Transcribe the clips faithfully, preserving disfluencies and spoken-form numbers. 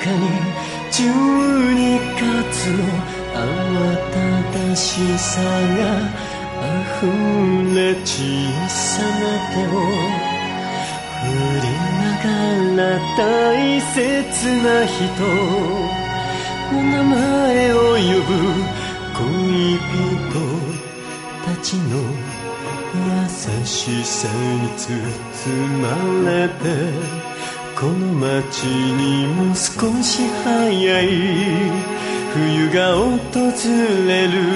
中にじゅうにがつの慌ただしさが溢れ小さな手を振りながら大切な人の名前を呼ぶ恋人たちの優しさに包まれてこの街にも少し早い冬が訪れる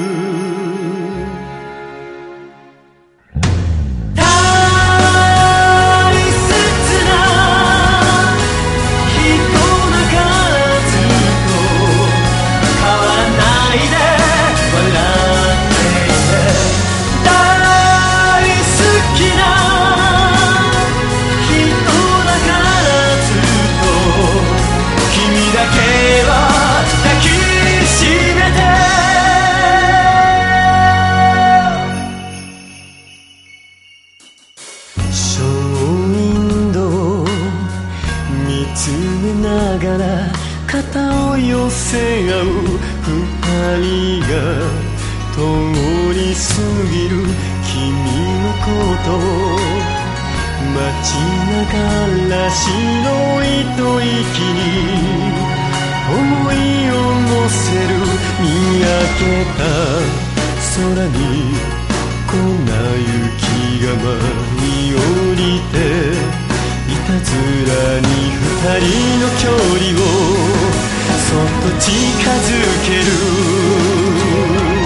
肩を寄せ合う二人が通り過ぎる君のことを待ちながら白い吐息に思いを乗せる見上げた空に粉雪が舞い降りていたずらに二人の距離をそっと近づける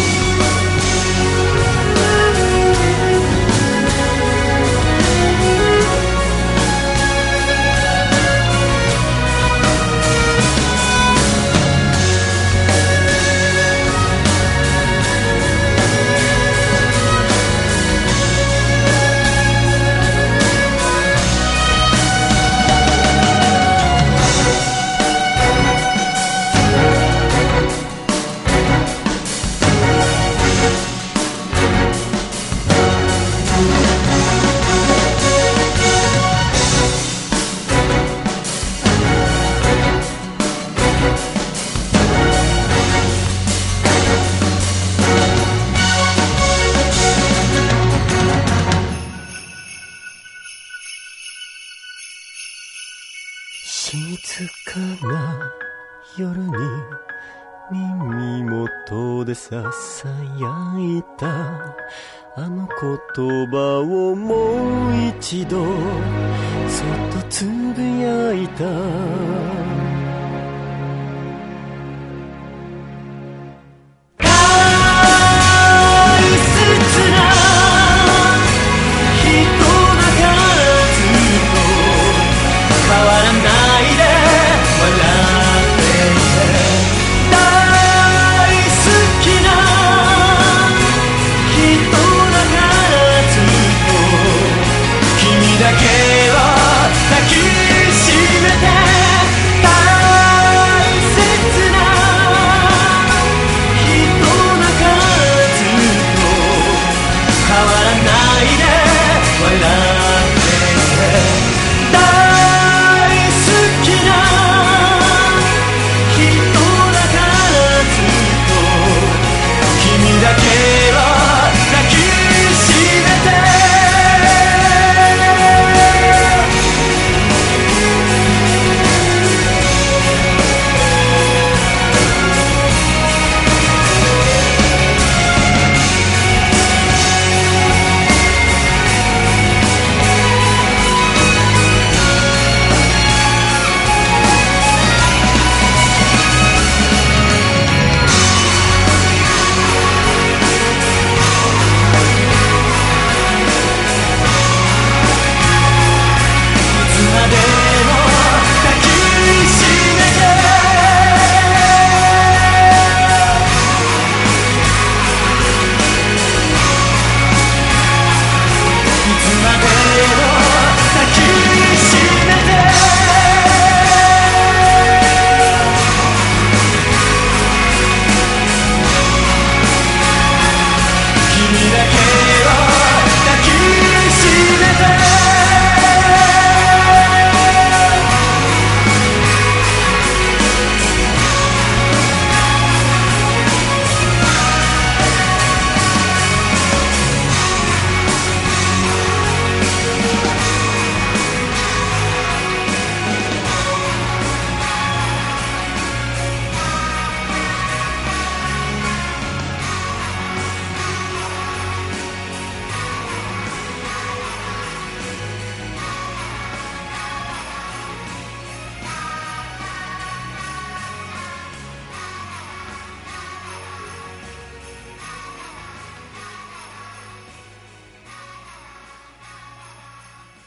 静かな夜に耳元でささやいたあの言葉をもう一度そっとつぶやいた